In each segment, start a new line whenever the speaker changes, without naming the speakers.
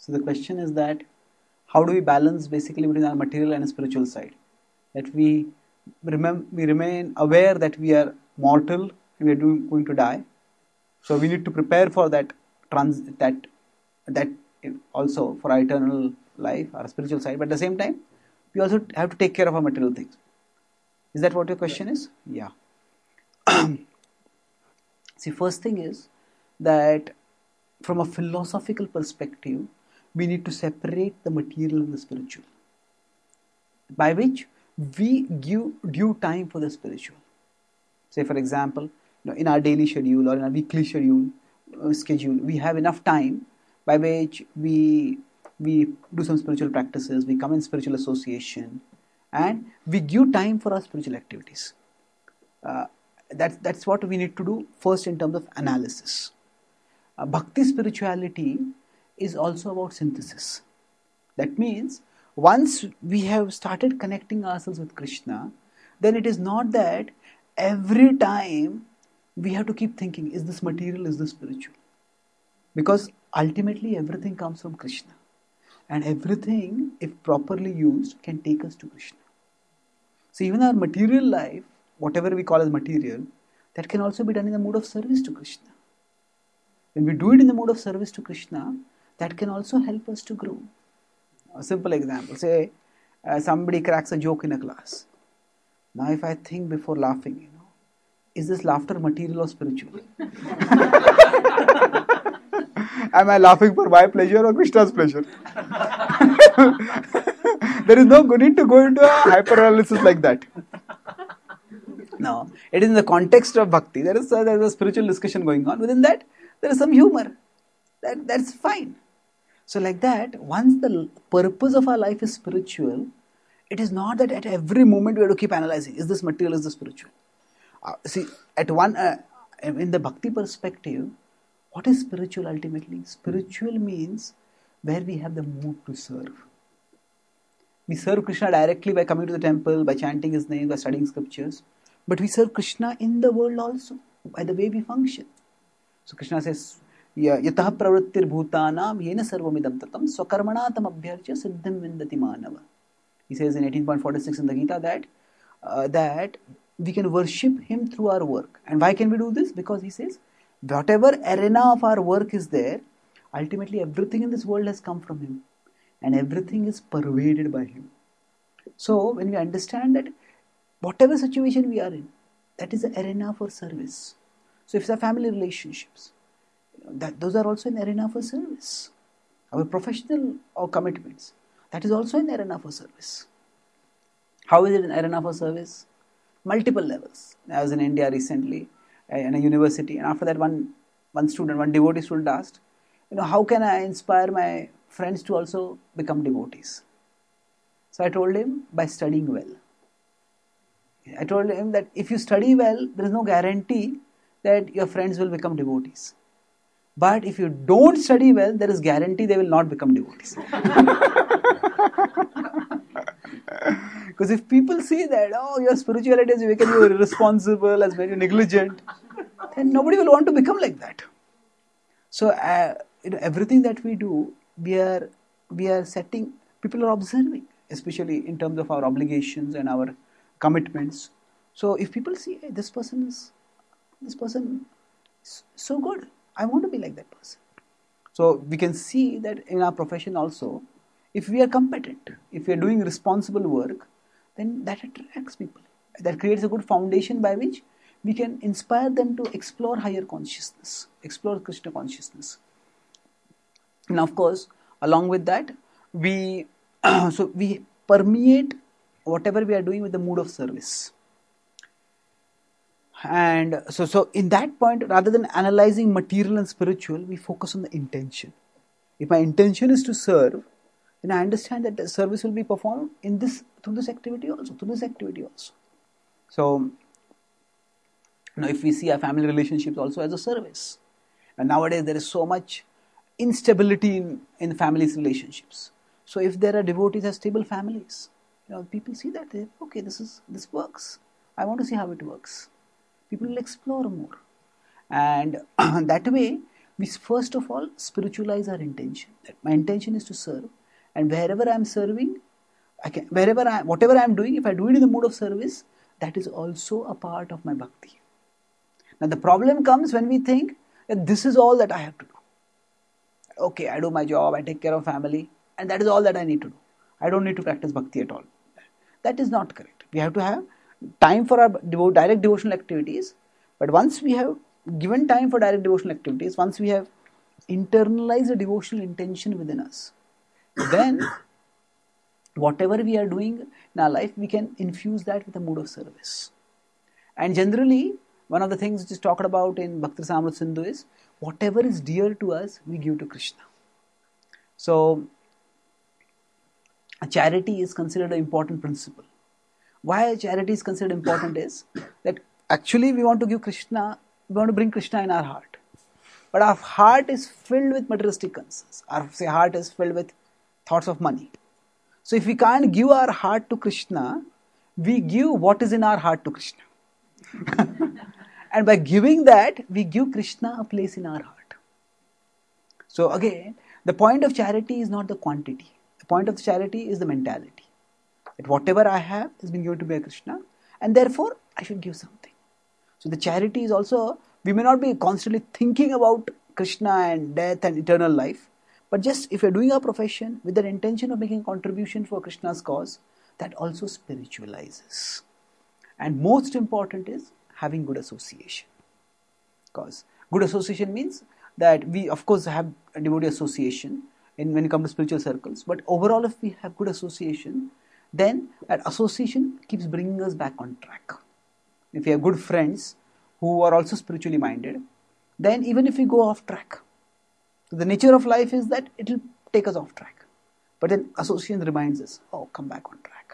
So the question is that how do we balance basically between our material and spiritual side? That we remain aware that we are mortal and we are going to die. So we need to prepare for that that also for our eternal life, our spiritual side. But at the same time, we also have to take care of our material things. Is that what your question is? Yeah. See, first thing is that from a philosophical perspective, we need to separate the material and the spiritual, by which we give due time for the spiritual. Say, for example, in our daily schedule or in our weekly schedule, we have enough time by which we do some spiritual practices, we come in spiritual association, and we give time for our spiritual activities. That's what we need to do first in terms of analysis. Bhakti spirituality is also about synthesis. That means once we have started connecting ourselves with Krishna, then it is not that every time we have to keep thinking, is this material, is this spiritual? Because ultimately everything comes from Krishna. And everything, if properly used, can take us to Krishna. So even our material life, whatever we call as material, that can also be done in the mode of service to Krishna. When we do it in the mode of service to Krishna, that can also help us to grow. A simple example, say somebody cracks a joke in a class. Now if I think before laughing, is this laughter material or spiritual? Am I laughing for my pleasure or Krishna's pleasure? There is no need to go into a hyper-analysis like that. No, it is in the context of bhakti. There is a spiritual discussion going on. Within that, there is some humor. That's fine. So like that, once the purpose of our life is spiritual, it is not that at every moment we have to keep analyzing, is this material, is this spiritual? See, in the bhakti perspective, what is spiritual ultimately? Spiritual means where we have the mood to serve. We serve Krishna directly by coming to the temple, by chanting his name, by studying scriptures. But we serve Krishna in the world also, by the way we function. So Krishna says, Yatah pravrittir bhutanam yena sarvamidam tatam swakarmanatam abhyarcha siddham vindati manava. He says in 18.46 in the Gita that we can worship him through our work. And why can we do this? Because he says, whatever arena of our work is there, ultimately everything in this world has come from him. And everything is pervaded by him. So when we understand that whatever situation we are in, that is the arena for service. So if it's our family relationships, those are also an arena for service. Our professional or commitments, that is also an arena for service. How is it an arena for service? Multiple levels. I was in India recently in a university, and after that one devotee student asked, how can I inspire my friends to also become devotees? So I told him, by studying well. I told him that if you study well, there is no guarantee that your friends will become devotees. But if you don't study well, there is guarantee they will not become devotees. Because if people see that, your spirituality has making you irresponsible, has made you negligent, then nobody will want to become like that. So everything that we do, we are setting, people are observing, especially in terms of our obligations and our commitments. So if people see, hey, this person is so good, I want to be like that person. So we can see that in our profession also, if we are competent, if we are doing responsible work, then that attracts people. That creates a good foundation by which we can inspire them to explore higher consciousness, explore Krishna consciousness. And of course, along with that, we permeate whatever we are doing with the mood of service. And so in that point, rather than analyzing material and spiritual, we focus on the intention. If my intention is to serve, then I understand that the service will be performed through this activity also. So, if we see our family relationships also as a service, and nowadays there is so much instability in families' relationships. So if there are devotees as stable families, people see that, okay, this works. I want to see how it works. People will explore more. And that way, we first of all spiritualize our intention. That my intention is to serve, and wherever I am serving, whatever I am doing, if I do it in the mood of service, that is also a part of my bhakti. Now the problem comes when we think that this is all that I have to do. Okay, I do my job, I take care of family, and that is all that I need to do. I don't need to practice bhakti at all. That is not correct. We have to have time for our direct devotional activities, but once we have given time for direct devotional activities, once we have internalized a devotional intention within us, then whatever we are doing in our life, we can infuse that with a mood of service. And generally, one of the things which is talked about in Bhakti Rasamrita Sindhu is whatever is dear to us, we give to Krishna. So, charity is considered an important principle. Why charity is considered important is that actually we want to give Krishna, we want to bring Krishna in our heart. But our heart is filled with materialistic concerns. Our heart is filled with thoughts of money. So if we can't give our heart to Krishna, we give what is in our heart to Krishna. And by giving that, we give Krishna a place in our heart. So again, the point of charity is not the quantity. The point of charity is the mentality. That whatever I have has been given to me by Krishna, and therefore I should give something. So the charity is also, we may not be constantly thinking about Krishna and death and eternal life, but just if you're doing a profession with the intention of making a contribution for Krishna's cause, that also spiritualizes. And most important is having good association. Because good association means that we of course have a devotee association when it comes to spiritual circles, but overall if we have good association, then that association keeps bringing us back on track. If we have good friends who are also spiritually minded, then even if we go off track, the nature of life is that it will take us off track. But then association reminds us, oh, come back on track.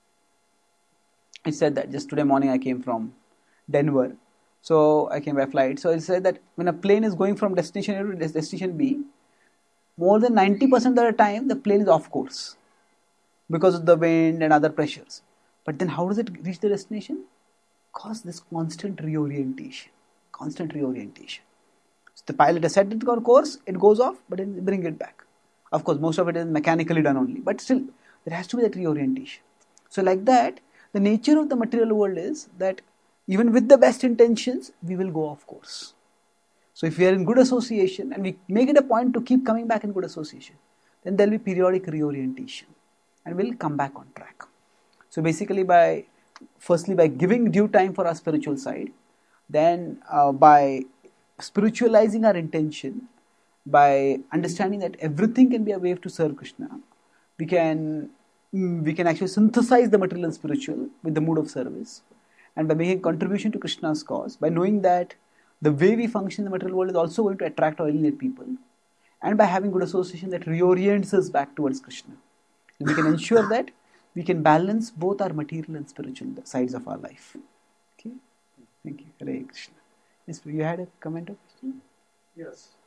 It said that just today morning I came from Denver. So I came by flight. So it said that when a plane is going from destination A to destination B, more than 90% of the time the plane is off course because of the wind and other pressures. But then how does it reach the destination? Because this constant reorientation. So the pilot has set it on course, it goes off, but then bring it back. Of course, most of it is mechanically done only, but still there has to be that reorientation. So like that, the nature of the material world is that even with the best intentions, we will go off course. So if we are in good association and we make it a point to keep coming back in good association, then there will be periodic reorientation and we'll come back on track. So basically firstly by giving due time for our spiritual side, then by spiritualizing our intention, by understanding that everything can be a way to serve Krishna, we can actually synthesize the material and spiritual with the mood of service. And by making contribution to Krishna's cause, by knowing that the way we function in the material world is also going to attract or alienate people, and by having good association that reorients us back towards Krishna, we can ensure that we can balance both our material and spiritual sides of our life. Okay? Thank you. Hare Krishna. Yes, you had a comment or question?
Yes.